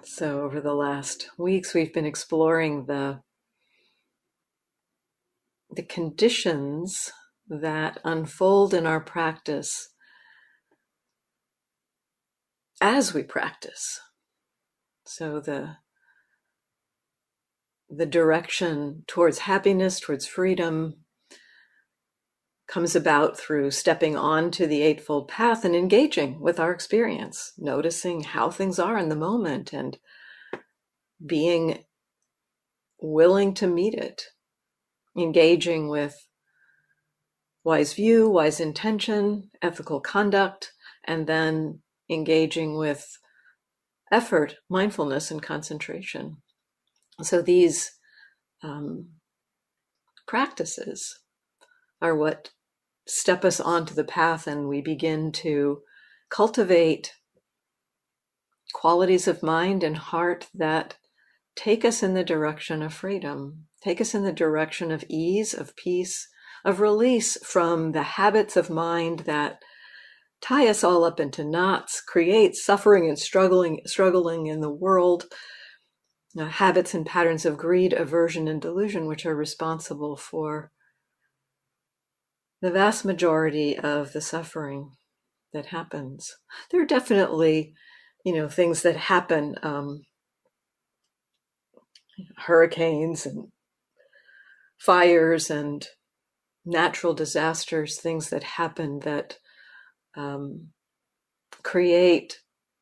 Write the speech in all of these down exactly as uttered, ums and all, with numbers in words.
So over the last weeks, we've been exploring the, the conditions that unfold in our practice as we practice. So the, the direction towards happiness, towards freedom, comes about through stepping onto the Eightfold Path and engaging with our experience, noticing how things are in the moment and being willing to meet it, engaging with wise view, wise intention, ethical conduct, and then engaging with effort, mindfulness, and concentration. So these um, practices are what step us onto the path, and we begin to cultivate qualities of mind and heart that take us in the direction of freedom, take us in the direction of ease, of peace, of release from the habits of mind that tie us all up into knots, create suffering and struggling, struggling in the world, uh, habits and patterns of greed, aversion, and delusion, which are responsible for the vast majority of the suffering that happens. There are definitely, you know, things that happen, um, hurricanes and fires and natural disasters, things that happen that um, create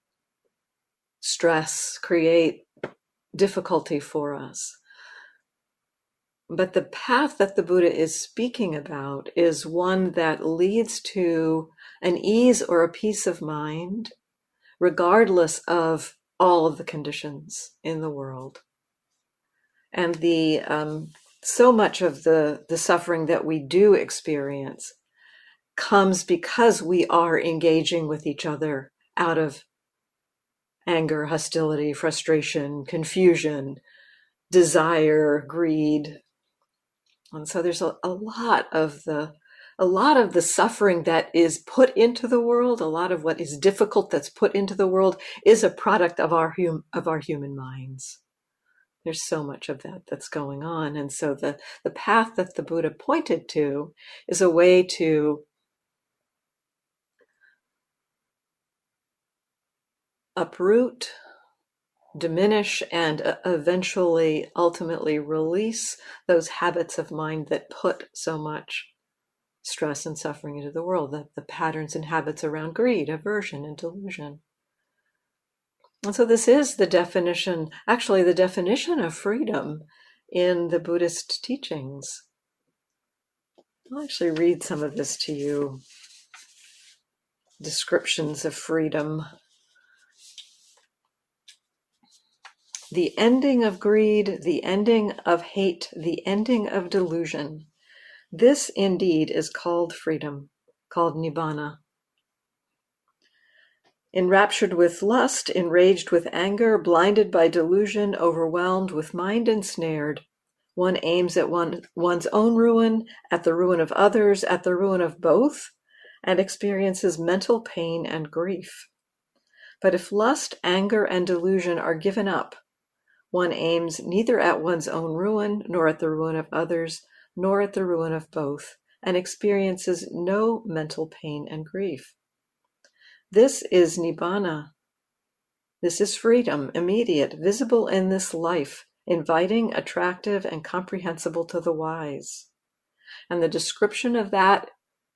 stress, create difficulty for us. But the path that the Buddha is speaking about is one that leads to an ease or a peace of mind, regardless of all of the conditions in the world. And the um, so much of the, the suffering that we do experience comes because we are engaging with each other out of anger, hostility, frustration, confusion, desire, greed. And so there's a, a lot of the a lot of the suffering that is put into the world, a lot of what is difficult that's put into the world is a product of our hum, of our human minds. There's so much of that that's going on. And so the, the path that the Buddha pointed to is a way to uproot, diminish, and uh, eventually, ultimately release those habits of mind that put so much stress and suffering into the world, the, the patterns and habits around greed, aversion, and delusion. And so this is the definition, actually the definition of freedom in the Buddhist teachings. I'll actually read some of this to you. Descriptions of freedom. The ending of greed, the ending of hate, the ending of delusion. This indeed is called freedom, called nibbana. Enraptured with lust, enraged with anger, blinded by delusion, overwhelmed with mind ensnared, one aims at one, one's own ruin, at the ruin of others, at the ruin of both, and experiences mental pain and grief. But if lust, anger, and delusion are given up, one aims neither at one's own ruin, nor at the ruin of others, nor at the ruin of both, and experiences no mental pain and grief. This is nibbana. This is freedom, immediate, visible in this life, inviting, attractive, and comprehensible to the wise. And the description of that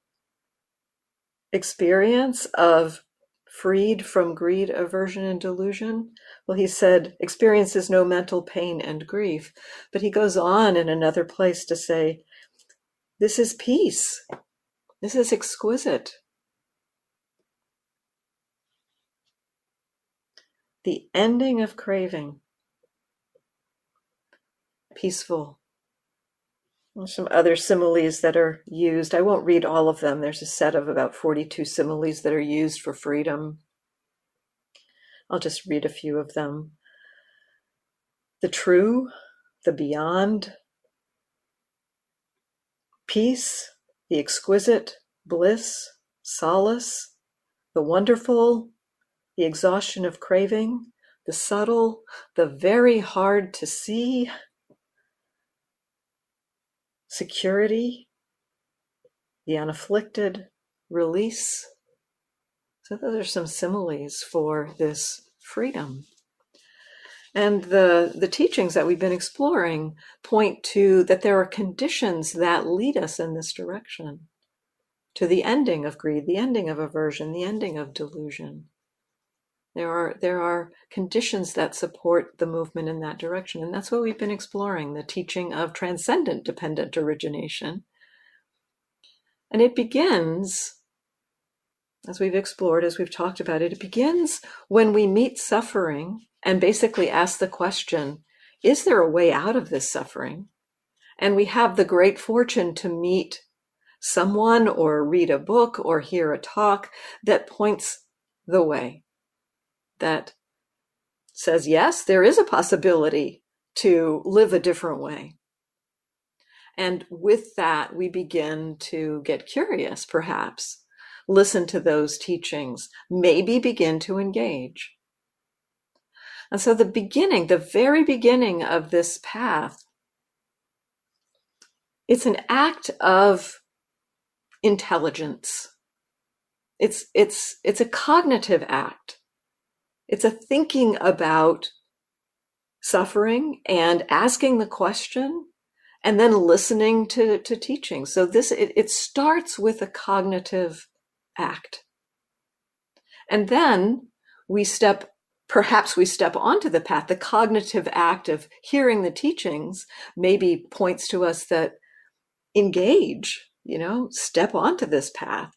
experience of freed from greed, aversion, and delusion, well, he said, experiences no mental pain and grief. But he goes on in another place to say, this is peace. This is exquisite. The ending of craving. Peaceful. There's some other similes that are used. I won't read all of them. There's a set of about forty-two similes that are used for freedom. I'll just read a few of them. The true, the beyond, peace, the exquisite, bliss, solace, the wonderful, the exhaustion of craving, the subtle, the very hard to see, security, the unafflicted, release. So those are some similes for this freedom. And the, the teachings that we've been exploring point to that there are conditions that lead us in this direction, to the ending of greed, the ending of aversion, the ending of delusion. There are, there are conditions that support the movement in that direction. And that's what we've been exploring, the teaching of transcendent dependent origination. And it begins, as we've explored, as we've talked about it, it begins when we meet suffering and basically ask the question, is there a way out of this suffering? And we have the great fortune to meet someone or read a book or hear a talk that points the way, that says, yes, there is a possibility to live a different way. And with that, we begin to get curious, perhaps, listen to those teachings, maybe begin to engage. And so the beginning, the very beginning of this path, it's an act of intelligence. It's, it's, it's a cognitive act. It's a thinking about suffering and asking the question and then listening to, to teaching. So this, it, it starts with a cognitive act. And then we step Perhaps we step onto the path. The cognitive act of hearing the teachings maybe points to us that engage, you know, step onto this path.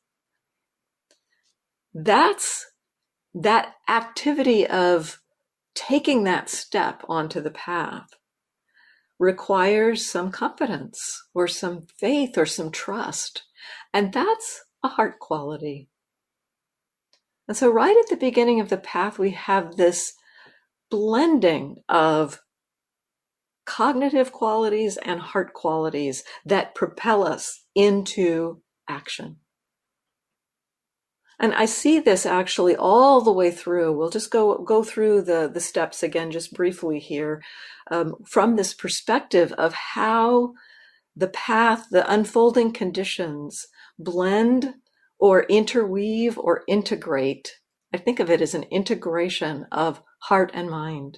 That's that activity of taking that step onto the path requires some confidence or some faith or some trust. And that's a heart quality. And so right at the beginning of the path, we have this blending of cognitive qualities and heart qualities that propel us into action. And I see this actually all the way through. We'll just go, go through the, the steps again, just briefly here, um, from this perspective of how the path, the unfolding conditions blend or interweave or integrate. I think of it as an integration of heart and mind.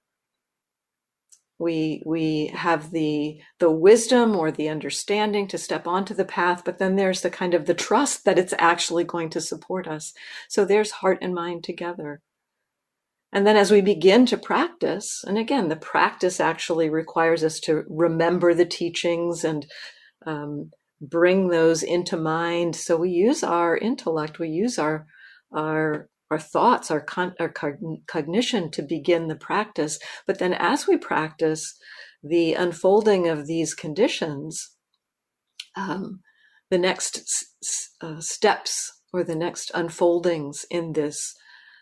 We, we have the, the wisdom or the understanding to step onto the path, but then there's the kind of the trust that it's actually going to support us. So there's heart and mind together. And then as we begin to practice, and again, the practice actually requires us to remember the teachings and um, bring those into mind. So we use our intellect, we use our our our thoughts, our, con- our cognition to begin the practice. But then as we practice the unfolding of these conditions, um, the next s- uh, steps or the next unfoldings in this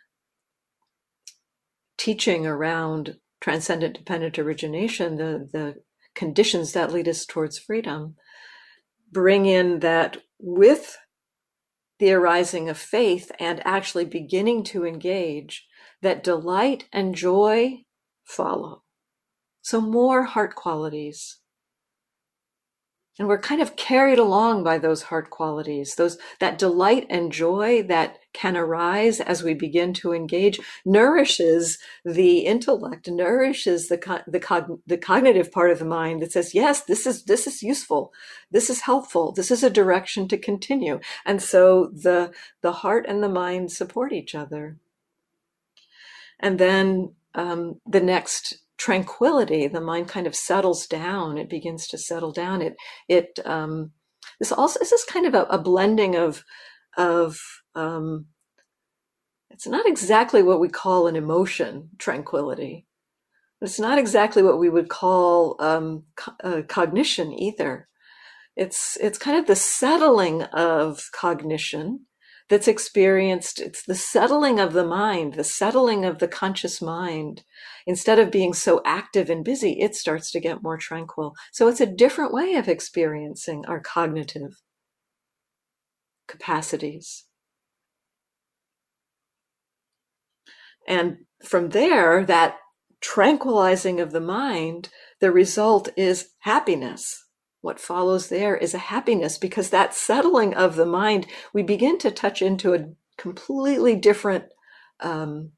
teaching around transcendent dependent origination, the, the conditions that lead us towards freedom, bring in that with the arising of faith and actually beginning to engage, that delight and joy follow. So more heart qualities. And we're kind of carried along by those heart qualities, those, that delight and joy that can arise as we begin to engage, nourishes the intellect, nourishes the co- the, cog- the cognitive part of the mind that says, yes, this is this is useful, this is helpful, this is a direction to continue. And so the the heart and the mind support each other. And then um, the next tranquility, the mind kind of settles down. It begins to settle down. It, it, um, this also, this is kind of a, a blending of, of, um, it's not exactly what we call an emotion tranquility. It's not exactly what we would call, um, co- uh, cognition either. It's, it's kind of the settling of cognition that's experienced. It's the settling of the mind, the settling of the conscious mind. Instead of being so active and busy, it starts to get more tranquil. So it's a different way of experiencing our cognitive capacities. And from there, that tranquilizing of the mind, the result is happiness. What follows there is a happiness, because that settling of the mind, we begin to touch into a completely different um,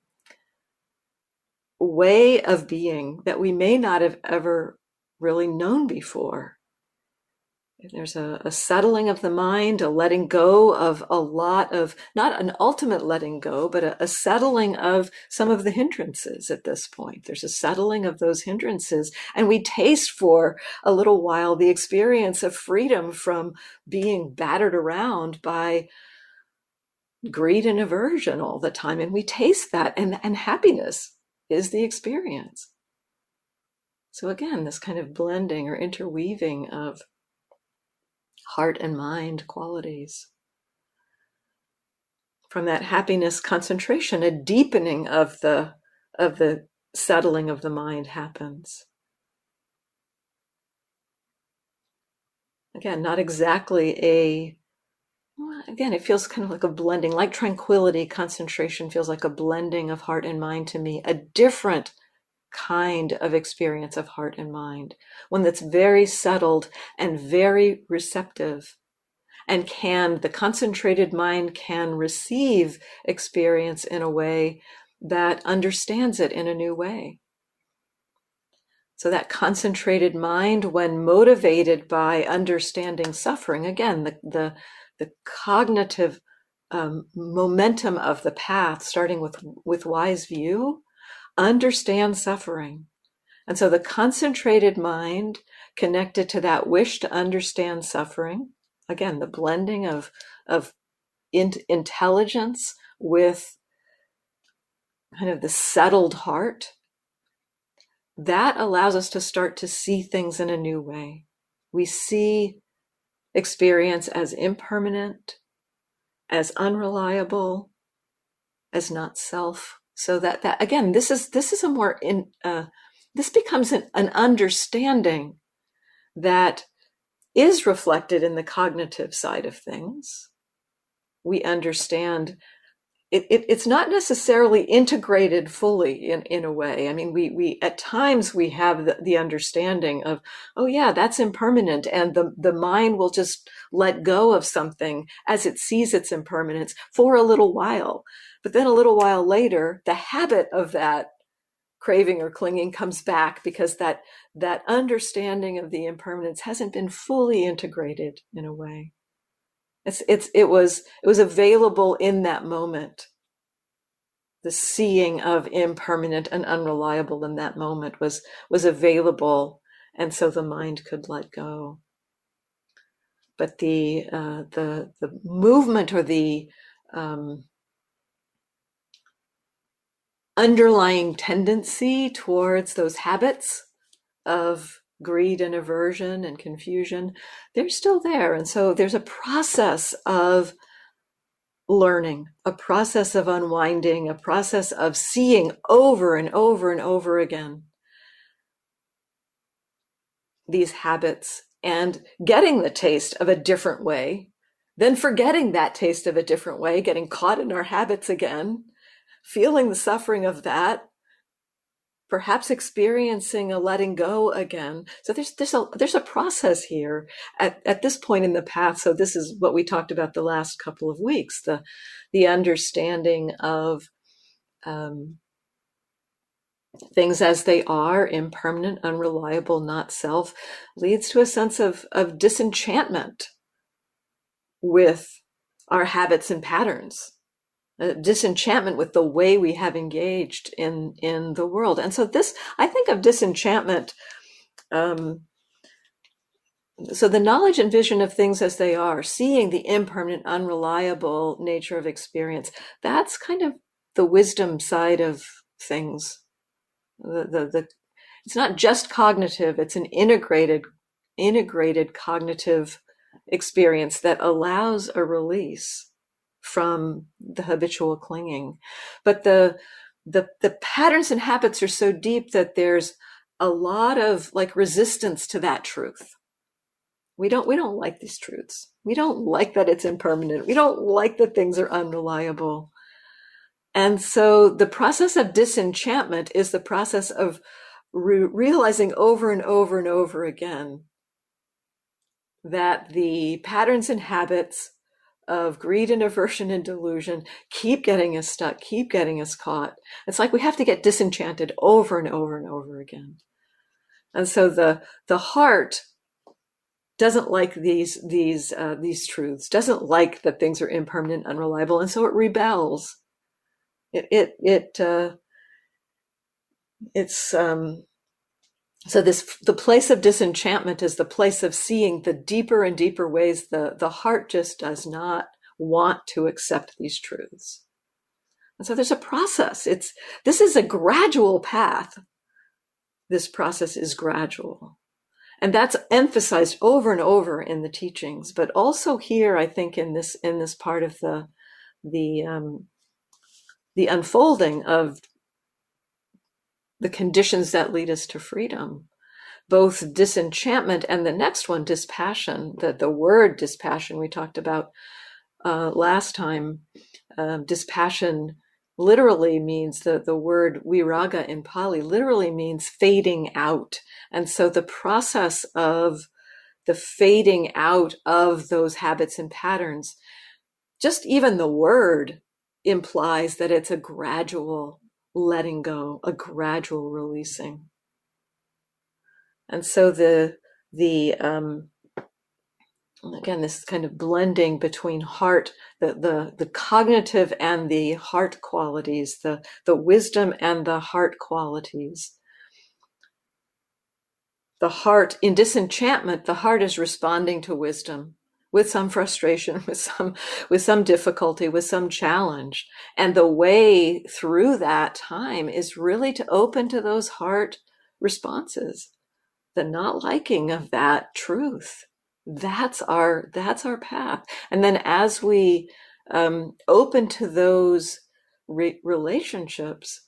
way of being that we may not have ever really known before. There's a, a settling of the mind, a letting go of a lot of, not an ultimate letting go, but a, a settling of some of the hindrances at this point. There's a settling of those hindrances. And we taste for a little while the experience of freedom from being battered around by greed and aversion all the time. And we taste that, and, and happiness is the experience. So again, this kind of blending or interweaving of heart and mind qualities. From that happiness concentration, a deepening of the of the settling of the mind happens. Again, not exactly a, well, again, it feels kind of like a blending, like tranquility, concentration feels like a blending of heart and mind to me, a different kind of experience of heart and mind, one that's very settled and very receptive, and can, the concentrated mind can receive experience in a way that understands it in a new way. So that concentrated mind, when motivated by understanding suffering, again, the the, the cognitive um, momentum of the path, starting with with wise view, understand suffering. And so the concentrated mind connected to that wish to understand suffering, again, the blending of, of in, intelligence with kind of the settled heart, that allows us to start to see things in a new way. We see experience as impermanent, as unreliable, as not self. So that, that again, this is this is a more in uh, this becomes an, an understanding that is reflected in the cognitive side of things. We understand it, it, it's not necessarily integrated fully in, in a way. I mean, we we at times we have the, the understanding of, oh yeah, that's impermanent, and the, the mind will just let go of something as it sees its impermanence for a little while. But then a little while later, the habit of that craving or clinging comes back, because that that understanding of the impermanence hasn't been fully integrated in a way. It's it's it was it was available in that moment. The seeing of impermanent and unreliable in that moment was was available, and so the mind could let go. But the uh, the the movement or the um, underlying tendency towards those habits of greed and aversion and confusion, they're still there. And so there's a process of learning, a process of unwinding, a process of seeing over and over and over again these habits and getting the taste of a different way, then forgetting that taste of a different way, getting caught in our habits again, feeling the suffering of that, perhaps experiencing a letting go again. So there's there's a there's a process here at, at this point in the path. So this is what we talked about the last couple of weeks, the the understanding of um, things as they are, impermanent, unreliable, not self, leads to a sense of, of disenchantment with our habits and patterns. Uh, disenchantment with the way we have engaged in in the world. And so this, I think of disenchantment, um, so the knowledge and vision of things as they are, seeing the impermanent, unreliable nature of experience, that's kind of the wisdom side of things. The, the, the, it's not just cognitive, it's an integrated, integrated cognitive experience that allows a release from the habitual clinging. But the, the, the patterns and habits are so deep that there's a lot of like resistance to that truth. We don't, we don't like these truths. We don't like that it's impermanent. We don't like that things are unreliable. And so the process of disenchantment is the process of re- realizing over and over and over again that the patterns and habits of greed and aversion and delusion keep getting us stuck, keep getting us caught. It's like we have to get disenchanted over and over and over again. And so the the heart doesn't like these these uh, these truths, doesn't like that things are impermanent, unreliable, and so it rebels. It it it uh, it's um, so this the place of disenchantment is the place of seeing the deeper and deeper ways the the heart just does not want to accept these truths. And so there's a process. It's this is a gradual path. This process is gradual. And that's emphasized over and over in the teachings, but also here, I think, in this in this part of the the um, the unfolding of the conditions that lead us to freedom, both disenchantment and the next one, dispassion. That the word dispassion we talked about uh, last time, uh, dispassion literally means the the word viraga in Pali literally means fading out. And so the process of the fading out of those habits and patterns, just even the word implies that it's a gradual letting go, a gradual releasing. And so the the um, again, this kind of blending between heart, the the the cognitive and the heart qualities, the the wisdom and the heart qualities. The heart, in disenchantment, the heart is responding to wisdom with some frustration, with some with some difficulty, with some challenge. And the way through that time is really to open to those heart responses, the not liking of that truth. That's our that's our path. And then as we um, open to those re- relationships,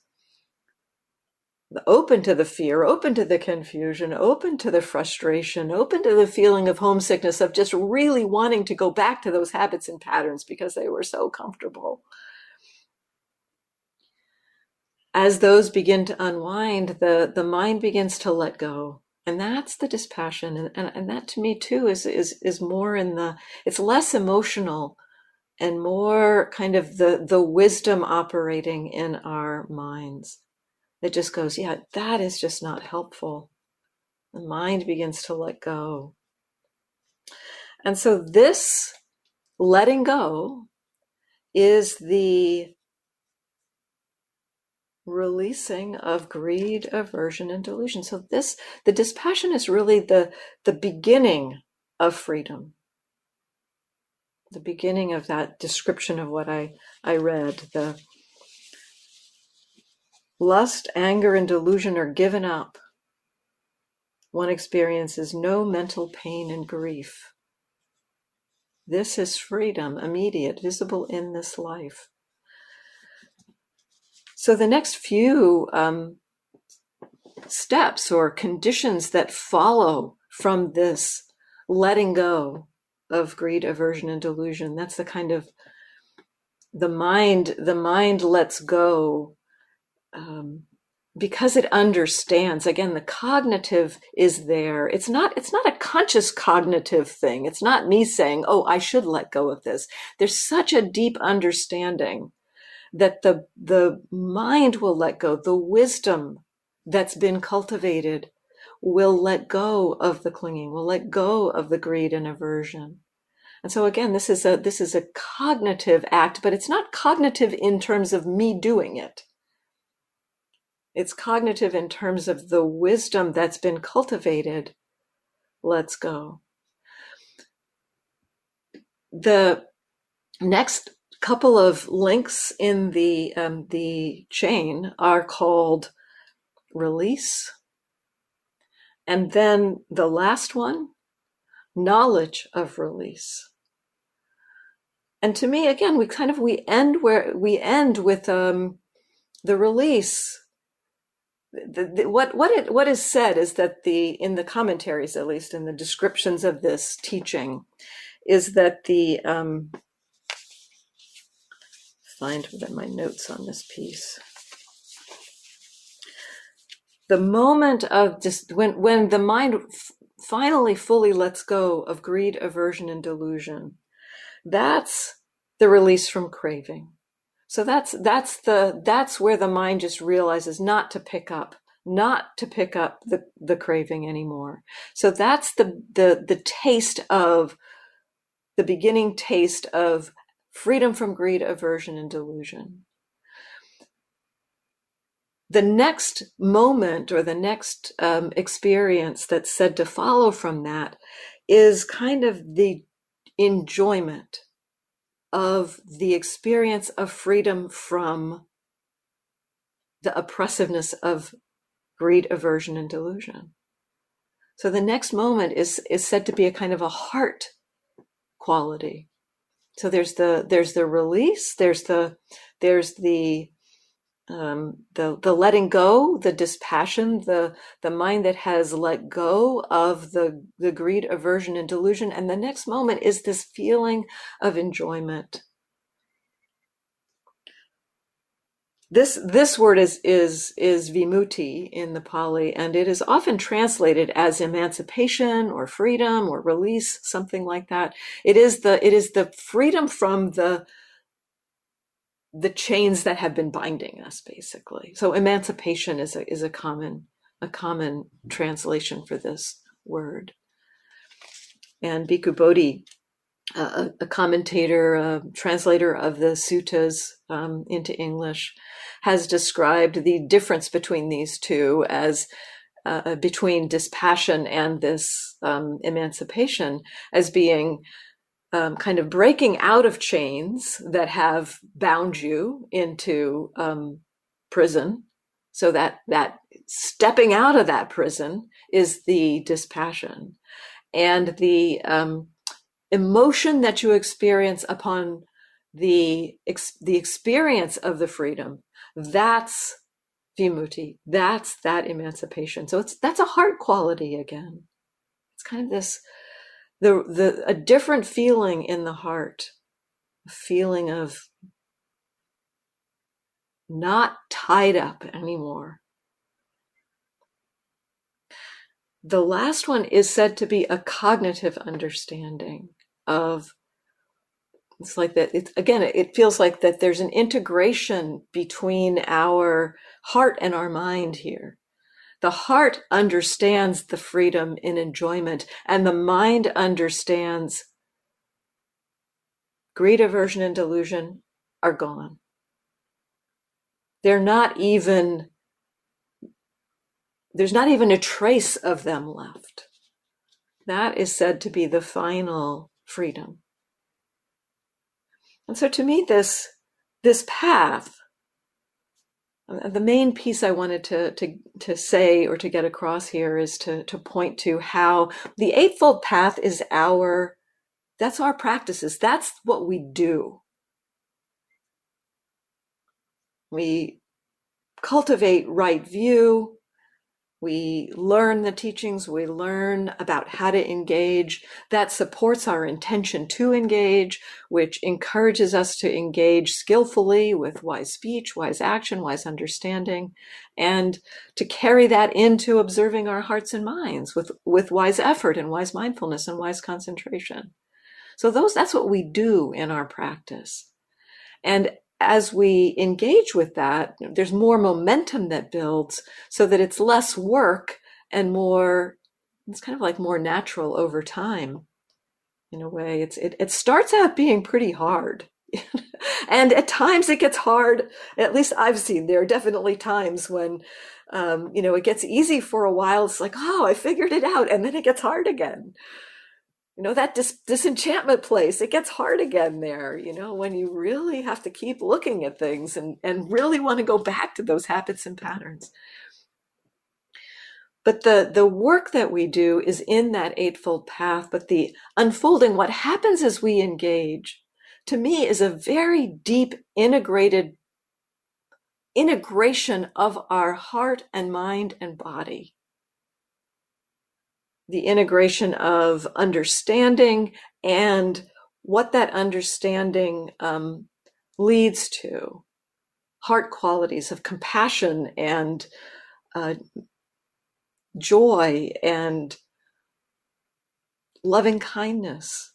open to the fear, open to the confusion, open to the frustration, open to the feeling of homesickness, of just really wanting to go back to those habits and patterns because they were so comfortable. As those begin to unwind, the, the mind begins to let go. And that's the dispassion. And, and, and that to me too is, is, is more in the, it's less emotional and more kind of the, the wisdom operating in our minds. It just goes, yeah, that is just not helpful. The mind begins to let go. And so this letting go is the releasing of greed, aversion, and delusion. So this, the dispassion is really the, the beginning of freedom. The beginning of that description of what I, I read. The lust, anger, and delusion are given up. One experiences no mental pain and grief. This is freedom, immediate, visible in this life. So the next few um, steps or conditions that follow from this letting go of greed, aversion, and delusion, that's the kind of the mind, the mind lets go um, because it understands. Again, the cognitive is there. It's not, it's not a conscious cognitive thing. It's not me saying, oh, I should let go of this. There's such a deep understanding that the, the mind will let go. The wisdom that's been cultivated will let go of the clinging, will let go of the greed and aversion. And so again, this is a, this is a cognitive act, but it's not cognitive in terms of me doing it. It's cognitive in terms of the wisdom that's been cultivated. Let's go. The next couple of links in the um, the chain are called release, and then the last one, knowledge of release. And to me, again, we kind of we end where we end with um, the release. The, the, what what it what is said is that the in the commentaries, at least in the descriptions of this teaching, is that the um, find my notes on this piece. The moment of just when when the mind f- finally fully lets go of greed, aversion, and delusion, that's the release from craving. So that's that's the that's where the mind just realizes not to pick up, not to pick up the, the craving anymore. So that's the the the taste of the beginning taste of freedom from greed, aversion, and delusion. The next moment or the next um, experience that's said to follow from that is kind of the enjoyment of the experience of freedom from the oppressiveness of greed, aversion, and delusion. So the next moment is is said to be a kind of a heart quality. So there's the there's the release, there's the there's the um, the the letting go, the dispassion, the the mind that has let go of the the greed, aversion, and delusion, and the next moment is this feeling of enjoyment. This this word is is is vimutti in the Pali, and it is often translated as emancipation or freedom or release, something like that. It is the it is the freedom from the the chains that have been binding us, basically. So emancipation is a is a common a common translation for this word. And Bhikkhu Bodhi, uh, a commentator, a translator of the suttas um, into English, has described the difference between these two as uh, between dispassion and this um, emancipation as being um, kind of breaking out of chains that have bound you into um, prison. So that that stepping out of that prison is the dispassion, and the um, emotion that you experience upon the ex- the experience of the freedom, that's vimutti, that's that emancipation. So it's that's a heart quality again. It's kind of this the the a different feeling in the heart, a feeling of not tied up anymore. The last one is said to be a cognitive understanding of, it's like that, it's, again, it feels like that there's an integration between our heart and our mind here. The heart understands the freedom in enjoyment, and the mind understands greed, aversion, and delusion are gone. They're not even, there's not even a trace of them left. That is said to be the final freedom. And so to me, this, this path, the main piece I wanted to, to, to say or to get across here is to, to point to how the Eightfold Path is our, that's our practices. That's what we do. We cultivate right view. We learn the teachings. We learn about how to engage. That supports our intention to engage, which encourages us to engage skillfully with wise speech, wise action, wise understanding, and to carry that into observing our hearts and minds with, with wise effort and wise mindfulness and wise concentration. So those, that's what we do in our practice. And as we engage with that, there's more momentum that builds so that it's less work and more, it's kind of like more natural over time. In a way, it's it, it starts out being pretty hard. And at times it gets hard. At least I've seen there are definitely times when, um, you know, it gets easy for a while. It's like, oh, I figured it out. And then it gets hard again. You know, that dis- disenchantment place, it gets hard again there, you know, when you really have to keep looking at things and, and really want to go back to those habits and patterns. But the, the work that we do is in that Eightfold Path, but the unfolding, what happens as we engage, to me is a very deep integrated integration of our heart and mind and body. The integration of understanding and what that understanding um, leads to heart qualities of compassion and uh, joy and loving kindness,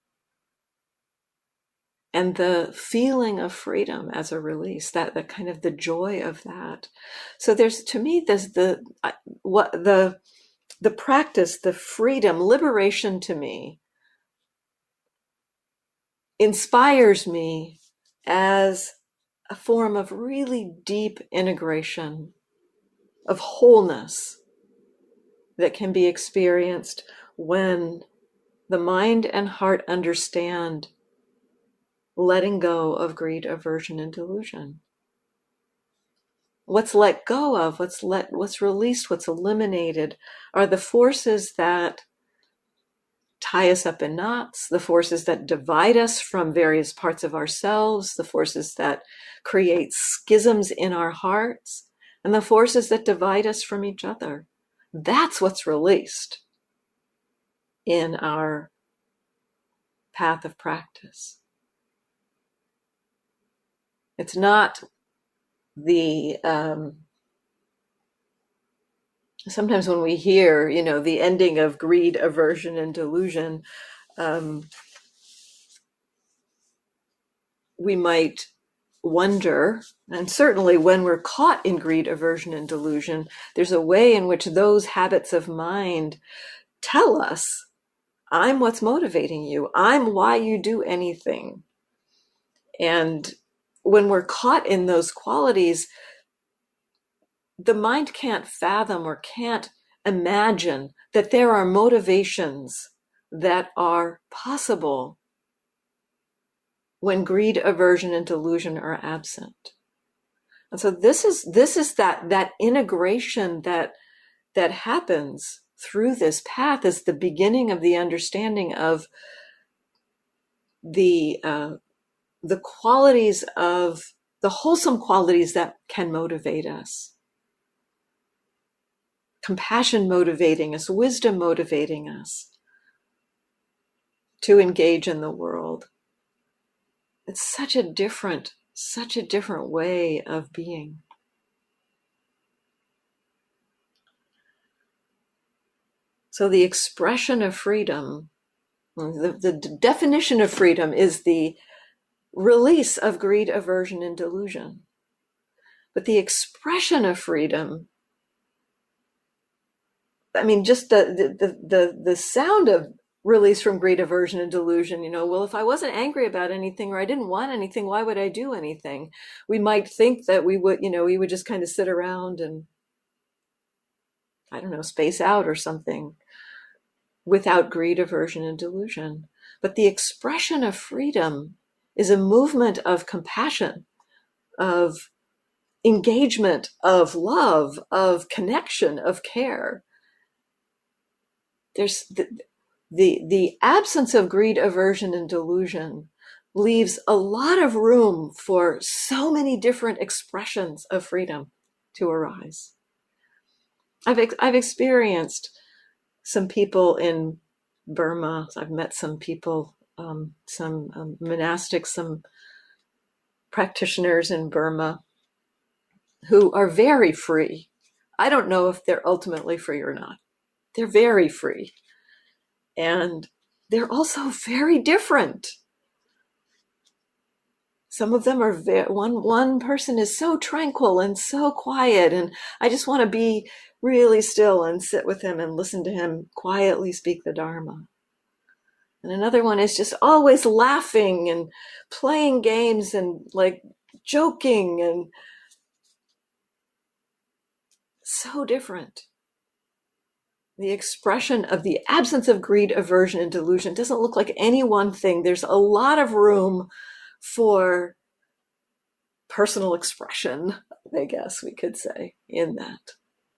and the feeling of freedom as a release, that the kind of the joy of that. So there's, to me, there's the what the the practice, the freedom, liberation, to me inspires me as a form of really deep integration, of wholeness that can be experienced when the mind and heart understand letting go of greed, aversion, and delusion. What's let go of, what's let, what's released, what's eliminated are the forces that tie us up in knots, the forces that divide us from various parts of ourselves, the forces that create schisms in our hearts, and the forces that divide us from each other. That's what's released in our path of practice. It's not the, um, sometimes when we hear, you know, the ending of greed, aversion, and delusion, um, we might wonder, and certainly when we're caught in greed, aversion, and delusion, there's a way in which those habits of mind tell us, I'm what's motivating you. I'm why you do anything. And when we're caught in those qualities, the mind can't fathom or can't imagine that there are motivations that are possible when greed, aversion, and delusion are absent. And so this is this is that that integration that that happens through this path is the beginning of the understanding of the uh, the qualities of the wholesome qualities that can motivate us. Compassion motivating us, wisdom motivating us to engage in the world. It's such a different, such a different way of being. So the expression of freedom, the, the definition of freedom is the release of greed, aversion, and delusion. But the expression of freedom, I mean, just the the the, the sound of release from greed, aversion, and delusion, you know, well, if I wasn't angry about anything or I didn't want anything, why would I do anything? We might think that we would, you know, we would just kind of sit around and, I don't know, space out or something without greed, aversion, and delusion. But the expression of freedom is a movement of compassion, of engagement, of love, of connection, of care. There's the, the, the absence of greed, aversion, and delusion leaves a lot of room for so many different expressions of freedom to arise. I've, ex- I've experienced some people in Burma. I've met some people, um, some um, monastics, some practitioners in Burma who are very free. I don't know if they're ultimately free or not. They're very free. And they're also very different. Some of them are very, one, one person is so tranquil and so quiet, and I just want to be really still and sit with him and listen to him quietly speak the Dharma. And another one is just always laughing and playing games and like joking, and so different. The expression of the absence of greed, aversion, and delusion doesn't look like any one thing. There's a lot of room for personal expression, I guess we could say, in that.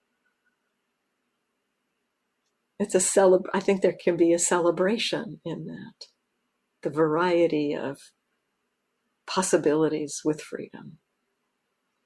It's a celeb- I think there can be a celebration in that, the variety of possibilities with freedom.